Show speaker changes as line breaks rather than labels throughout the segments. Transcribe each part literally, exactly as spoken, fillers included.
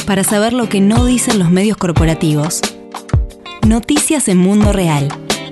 para saber lo que no dicen los medios corporativos. Noticias en Mundo Real.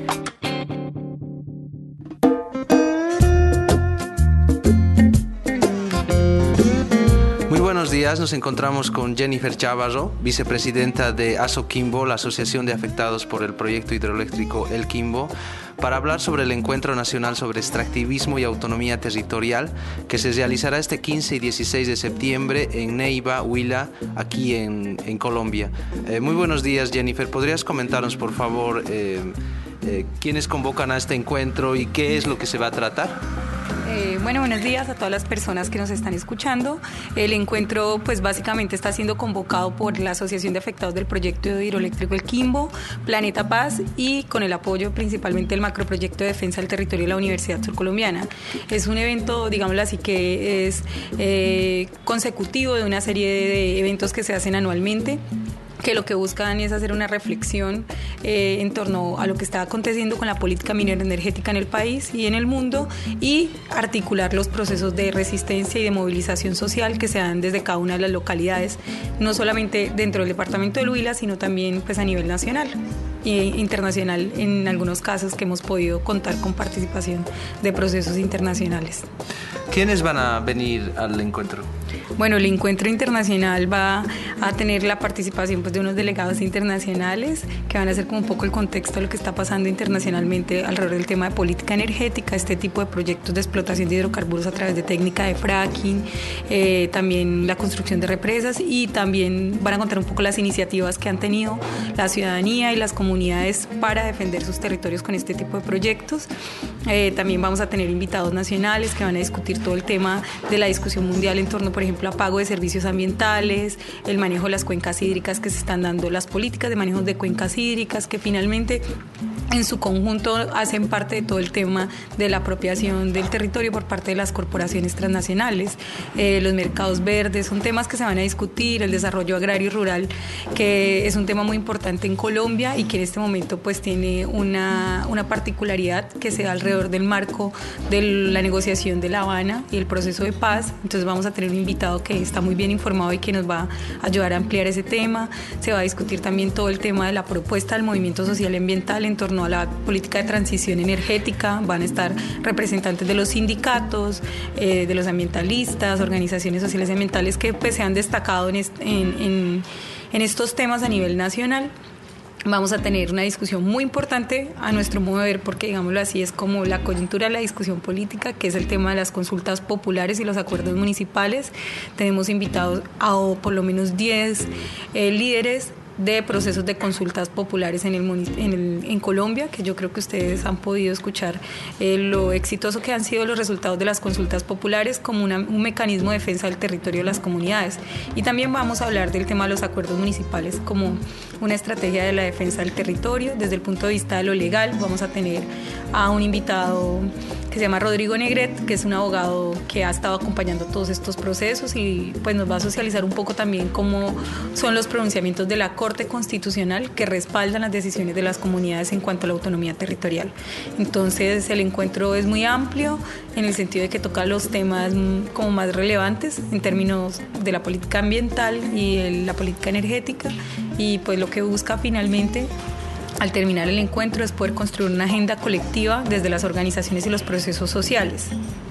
Muy buenos días, nos encontramos con Jennifer Chavarro, vicepresidenta de ASOQUIMBO, la Asociación de Afectados por el Proyecto Hidroeléctrico El Quimbo, para hablar sobre el Encuentro Nacional sobre Extractivismo y Autonomía Territorial que se realizará este quince y dieciséis de septiembre en Neiva, Huila, aquí en, en Colombia. Eh, muy buenos días, Jennifer. ¿Podrías comentarnos, por favor, eh, eh, quiénes convocan a este encuentro y qué es lo que se va a tratar?
Eh, bueno, buenos días a todas las personas que nos están escuchando. El encuentro, pues básicamente está siendo convocado por la Asociación de Afectados del Proyecto Hidroeléctrico El Quimbo, Planeta Paz y con el apoyo principalmente del macroproyecto de defensa del territorio de la Universidad Surcolombiana. Es un evento, digámoslo así, que es eh, consecutivo de una serie de eventos que se hacen anualmente, que lo que buscan es hacer una reflexión eh, en torno a lo que está aconteciendo con la política minera energética en el país y en el mundo y articular los procesos de resistencia y de movilización social que se dan desde cada una de las localidades, no solamente dentro del departamento del Huila, sino también pues, a nivel nacional e internacional en algunos casos que hemos podido contar con participación de procesos internacionales.
¿Quiénes van a venir al encuentro?
Bueno, el encuentro internacional va a tener la participación pues, de unos delegados internacionales que van a hacer como un poco el contexto de lo que está pasando internacionalmente alrededor del tema de política energética, este tipo de proyectos de explotación de hidrocarburos a través de técnica de fracking, eh, también la construcción de represas y también van a contar un poco las iniciativas que han tenido la ciudadanía y las comunidades para defender sus territorios con este tipo de proyectos. Eh, también vamos a tener invitados nacionales que van a discutir todo el tema de la discusión mundial en torno, por ejemplo, a pago de servicios ambientales, el manejo de las cuencas hídricas que se están dando, las políticas de manejo de cuencas hídricas que finalmente en su conjunto hacen parte de todo el tema de la apropiación del territorio por parte de las corporaciones transnacionales, eh, los mercados verdes, son temas que se van a discutir, el desarrollo agrario y rural, que es un tema muy importante en Colombia y que en este momento pues tiene una, una particularidad que se da alrededor del marco de la negociación de La Habana y el proceso de paz. Entonces vamos a tener un invitado que está muy bien informado y que nos va a ayudar a ampliar ese tema. Se va a discutir también todo el tema de la propuesta del movimiento social y ambiental en torno a la política de transición energética. Van a estar representantes de los sindicatos, eh, de los ambientalistas, organizaciones sociales y ambientales que pues, se han destacado en, est- en, en, en estos temas a nivel nacional. Vamos a tener una discusión muy importante a nuestro modo de ver, porque digámoslo así, es como la coyuntura de la discusión política, que es el tema de las consultas populares y los acuerdos municipales. Tenemos invitados a o por lo menos diez eh, líderes de procesos de consultas populares en, el, en, el, en Colombia, que yo creo que ustedes han podido escuchar eh, lo exitoso que han sido los resultados de las consultas populares como una, un mecanismo de defensa del territorio de las comunidades. Y también vamos a hablar del tema de los acuerdos municipales como una estrategia de la defensa del territorio desde el punto de vista de lo legal. Vamos a tener a un invitado que se llama Rodrigo Negret, que es un abogado que ha estado acompañando todos estos procesos y pues nos va a socializar un poco también cómo son los pronunciamientos de la Corte Constitucional que respaldan las decisiones de las comunidades en cuanto a la autonomía territorial. Entonces el encuentro es muy amplio en el sentido de que toca los temas como más relevantes en términos de la política ambiental y la política energética y pues lo que busca finalmente al terminar el encuentro es poder construir una agenda colectiva desde las organizaciones y los procesos sociales.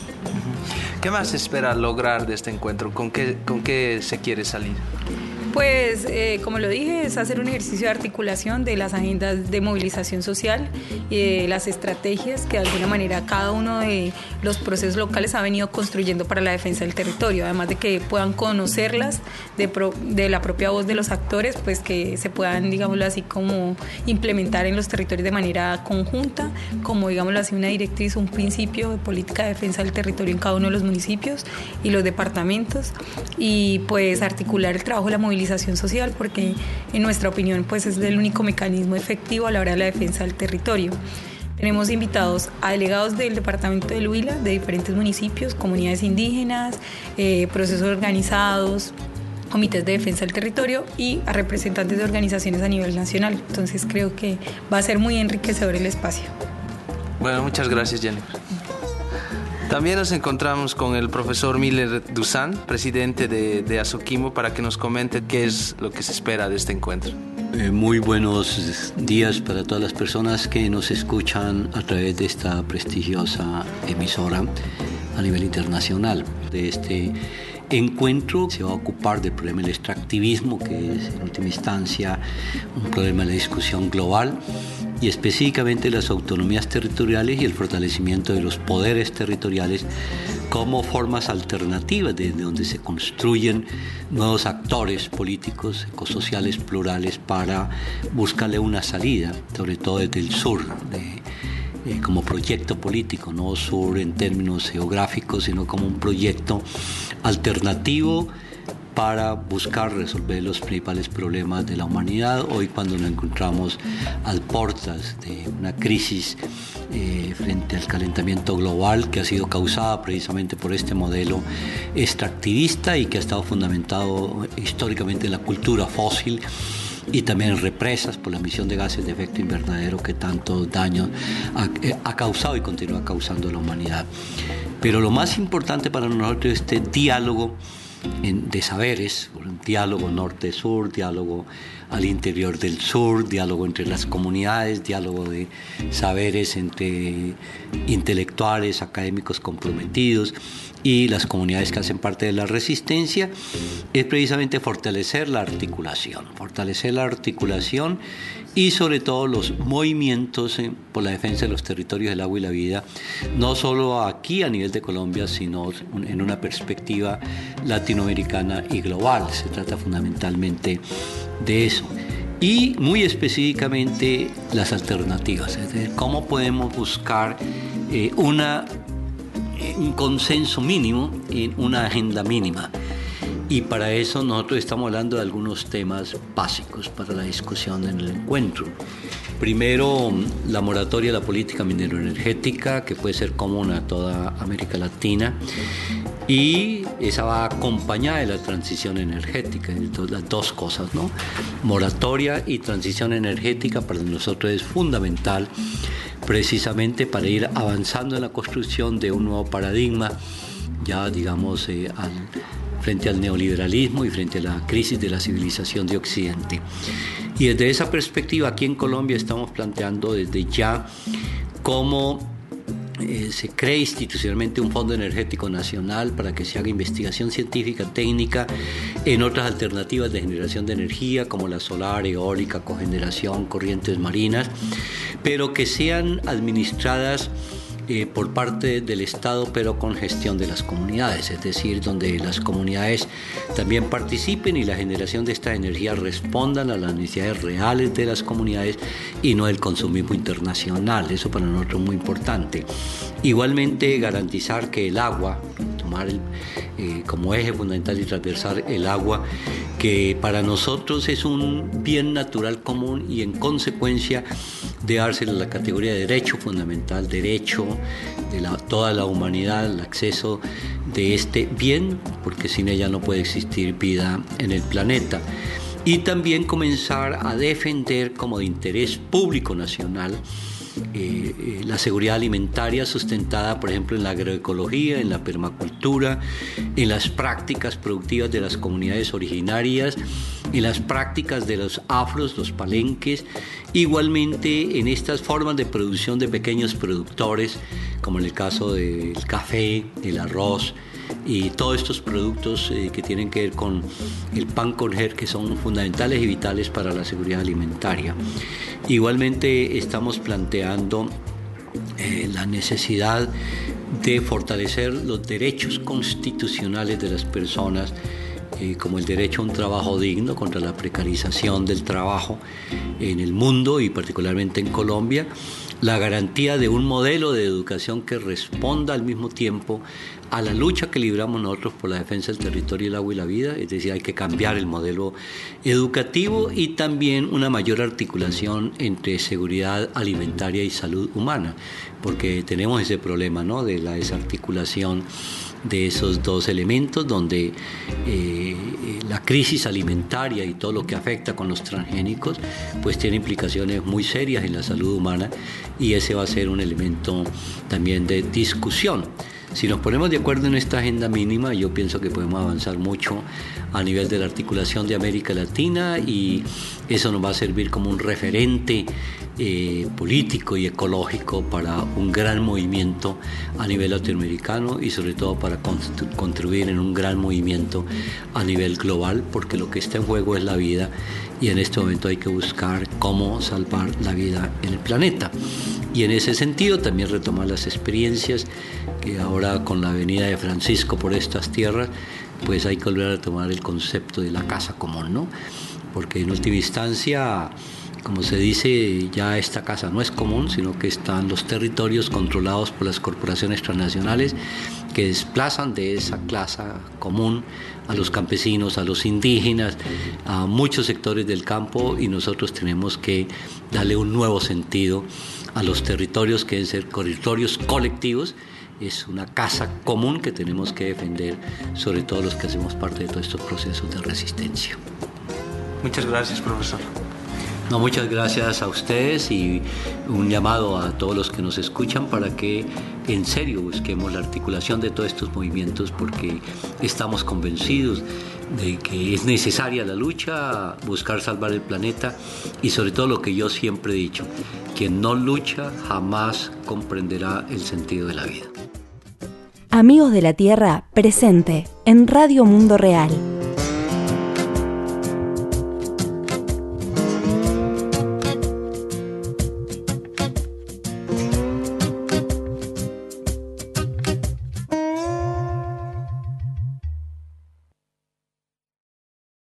¿Qué más se espera lograr de este encuentro? ¿Con qué, con qué se quiere salir?
Pues, eh, como lo dije, es hacer un ejercicio de articulación de las agendas de movilización social y de las estrategias que de alguna manera cada uno de los procesos locales ha venido construyendo para la defensa del territorio, además de que puedan conocerlas de, pro, de la propia voz de los actores, pues que se puedan, digámoslo así, como implementar en los territorios de manera conjunta, como, digámoslo así, una directriz, un principio de política de defensa del territorio en cada uno de los municipios y los departamentos, y pues articular el trabajo de la movilización social, porque en nuestra opinión pues es el único mecanismo efectivo a la hora de la defensa del territorio. Tenemos invitados a delegados del departamento del Huila, de diferentes municipios, comunidades indígenas, eh, procesos organizados, comités de defensa del territorio y a representantes de organizaciones a nivel nacional. Entonces creo que va a ser muy enriquecedor el espacio.
Bueno, muchas gracias, Jennifer. También nos encontramos con el profesor Miller Dusan, presidente de, de Asoquimbo, para que nos comente qué es lo que se espera de este encuentro.
Eh, muy buenos días para todas las personas que nos escuchan a través de esta prestigiosa emisora a nivel internacional. De este encuentro se va a ocupar del problema del extractivismo, que es en última instancia un problema de la discusión global, y específicamente las autonomías territoriales y el fortalecimiento de los poderes territoriales como formas alternativas desde donde se construyen nuevos actores políticos, ecosociales, plurales, para buscarle una salida, sobre todo desde el sur, de, eh, como proyecto político, no sur en términos geográficos, sino como un proyecto alternativo para buscar resolver los principales problemas de la humanidad. Hoy, cuando nos encontramos a puertas de una crisis eh, frente al calentamiento global que ha sido causada precisamente por este modelo extractivista y que ha estado fundamentado históricamente en la cultura fósil y también en represas por la emisión de gases de efecto invernadero que tanto daño ha, eh, ha causado y continúa causando a la humanidad. Pero lo más importante para nosotros es este diálogo En, de saberes, un diálogo norte-sur, diálogo al interior del sur, diálogo entre las comunidades, diálogo de saberes entre intelectuales, académicos comprometidos y las comunidades que hacen parte de la resistencia, es precisamente fortalecer la articulación, fortalecer la articulación y sobre todo los movimientos eh, por la defensa de los territorios del agua y la vida, no solo aquí a nivel de Colombia, sino en una perspectiva latinoamericana y global. Se trata fundamentalmente de eso. Y muy específicamente las alternativas, es decir, cómo podemos buscar eh, una, un consenso mínimo en una agenda mínima. Y para eso nosotros estamos hablando de algunos temas básicos para la discusión en el encuentro. Primero, la moratoria de la política minero-energética, que puede ser común a toda América Latina, y esa va acompañada de la transición energética, entonces las dos cosas, ¿no? Moratoria y transición energética para nosotros es fundamental, precisamente para ir avanzando en la construcción de un nuevo paradigma, ya digamos, eh, al frente al neoliberalismo y frente a la crisis de la civilización de Occidente. Y desde esa perspectiva, aquí en Colombia estamos planteando desde ya cómo eh, se cree institucionalmente un Fondo Energético Nacional para que se haga investigación científica, técnica, en otras alternativas de generación de energía, como la solar, eólica, cogeneración, corrientes marinas, pero que sean administradas Eh, por parte del Estado, pero con gestión de las comunidades, es decir, donde las comunidades también participen y la generación de esta energía respondan a las necesidades reales de las comunidades y no el consumismo internacional. Eso para nosotros es muy importante. Igualmente, garantizar que el agua, tomar el, eh, como eje fundamental y transversal el agua, que para nosotros es un bien natural común y en consecuencia de dársele la categoría de derecho fundamental, derecho de la, toda la humanidad, el acceso de este bien, porque sin ella no puede existir vida en el planeta. Y también comenzar a defender como de interés público nacional Eh, eh, la seguridad alimentaria sustentada, por ejemplo, en la agroecología, en la permacultura, en las prácticas productivas de las comunidades originarias, en las prácticas de los afros, los palenques, igualmente en estas formas de producción de pequeños productores, como en el caso del café, el arroz, y todos estos productos eh, que tienen que ver con el pan con her, que son fundamentales y vitales para la seguridad alimentaria. Igualmente estamos planteando eh, la necesidad de fortalecer los derechos constitucionales de las personas, eh, como el derecho a un trabajo digno, contra la precarización del trabajo en el mundo y particularmente en Colombia, la garantía de un modelo de educación que responda al mismo tiempo a la lucha que libramos nosotros por la defensa del territorio, el agua y la vida, es decir, hay que cambiar el modelo educativo y también una mayor articulación entre seguridad alimentaria y salud humana, porque tenemos ese problema, ¿no?, de la desarticulación de esos dos elementos, donde eh, la crisis alimentaria y todo lo que afecta con los transgénicos pues tiene implicaciones muy serias en la salud humana, y ese va a ser un elemento también de discusión. Si nos ponemos de acuerdo en esta agenda mínima, yo pienso que podemos avanzar mucho a nivel de la articulación de América Latina, y eso nos va a servir como un referente eh, político y ecológico para un gran movimiento a nivel latinoamericano, y sobre todo para contribuir en un gran movimiento a nivel global, porque lo que está en juego es la vida, y en este momento hay que buscar cómo salvar la vida en el planeta. Y en ese sentido también retomar las experiencias que ahora con la venida de Francisco por estas tierras, pues hay que volver a tomar el concepto de la casa común, ¿no? Porque en última instancia, como se dice, ya esta casa no es común, sino que están los territorios controlados por las corporaciones transnacionales que desplazan de esa casa común a los campesinos, a los indígenas, a muchos sectores del campo, y nosotros tenemos que darle un nuevo sentido a los territorios que deben ser territorios colectivos. Es una casa común que tenemos que defender, sobre todo los que hacemos parte de todos estos procesos de resistencia.
Muchas gracias, profesor.
No, muchas gracias a ustedes, y un llamado a todos los que nos escuchan para que en serio busquemos la articulación de todos estos movimientos, porque estamos convencidos de que es necesaria la lucha, buscar salvar el planeta, y sobre todo lo que yo siempre he dicho, quien no lucha jamás comprenderá el sentido de la vida.
Amigos de la Tierra, presente en Radio Mundo Real.